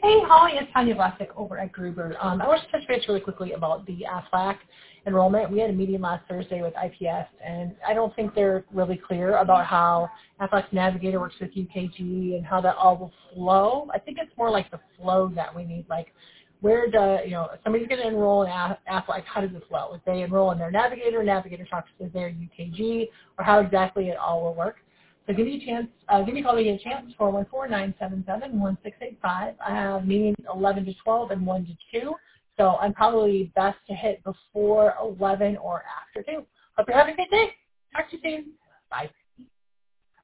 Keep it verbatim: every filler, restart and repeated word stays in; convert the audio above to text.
Hey, Holly, it's Tanya Vlasic over at Gruber. Um, I want to touch base really quickly about the AFLAC enrollment. We had a meeting last Thursday with I P S, and I don't think they're really clear about how AFLAC Navigator works with U K G and how that all will flow. I think it's more like the flow that we need, like where do, you know, somebody's going to enroll in AFLAC, how does it flow? If they enroll in their Navigator, Navigator talks to their U K G, or how exactly it all will work. So give me a chance, uh, give me a call to get a chance, four one four, nine seven seven, one six eight five. I have meetings eleven to twelve and one to two, so I'm probably best to hit before eleven or after two. Hope you're having a good day. Talk to you soon. Bye.